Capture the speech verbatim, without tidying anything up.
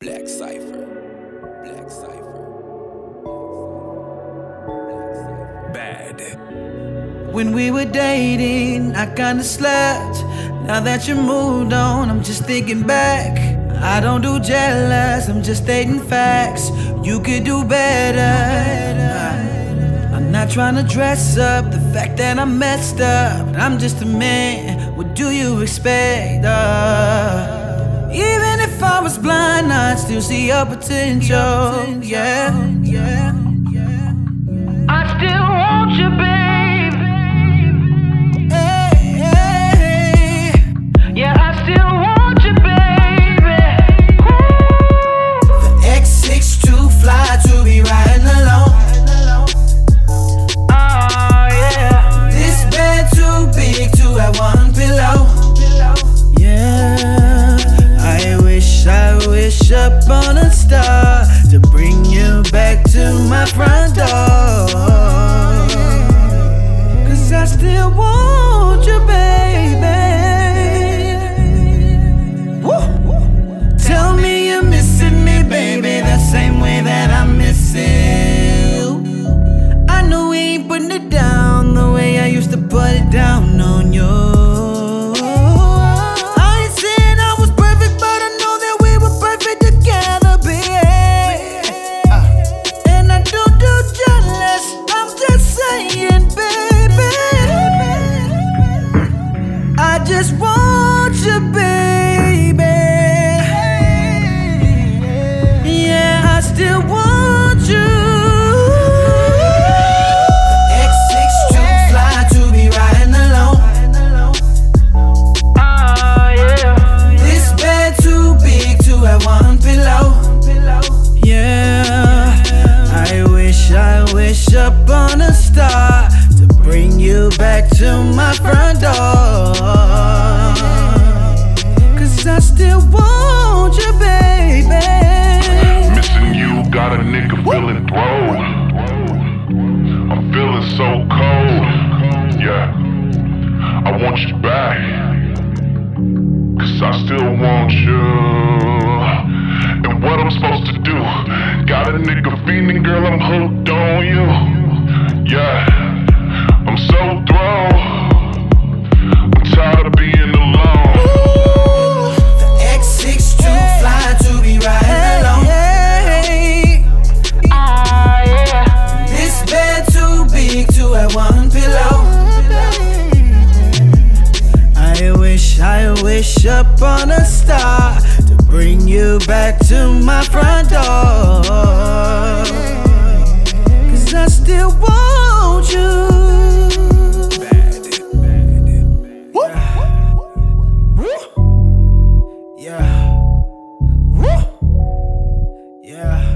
Black Cypher. Black Cypher. Bad. When we were dating, I kinda slept. Now that you moved on, I'm just thinking back. I don't do jealous, I'm just stating facts. You could do better. I'm not trying to dress up the fact that I'm messed up. I'm just a man, what do you expect? Uh, even if I was blind, I'd still see your potential. Yeah, yeah. I still want you, babe. Hey, hey. Yeah, I still want you, baby. The X six too fly to be riding alone. Oh, yeah. This bed too big to have one pillow. Yeah, I wish, I wish upon a star to bring you back to my front door. Cause I still want you, baby. Woo. Tell me you're missing me, baby, the same way that I'm missing you. I know we ain't putting it down the way I used to put it down on you. I just want you, baby. Yeah, I still want you. X six too fly to be riding alone. Oh, yeah. This bed too big to have one pillow. Yeah, I wish, I wish upon a star to bring you back to my front door. Cause I still want you, baby. Missing you got a nigga feeling thrown. I'm feeling so cold. Yeah, I want you back. Cause I still want you. And what I'm supposed to do? Got a nigga feeling, girl, I'm hooked on you. Yeah, I'm so thrown. I'm tired of being alone. Ooh, the X six too fly to be riding alone. Hey, Oh, yeah. this bed too big to have one pillow. I wish, I wish upon a star to bring you back to my front door. Cause I still want you. Yeah. Woo. Yeah.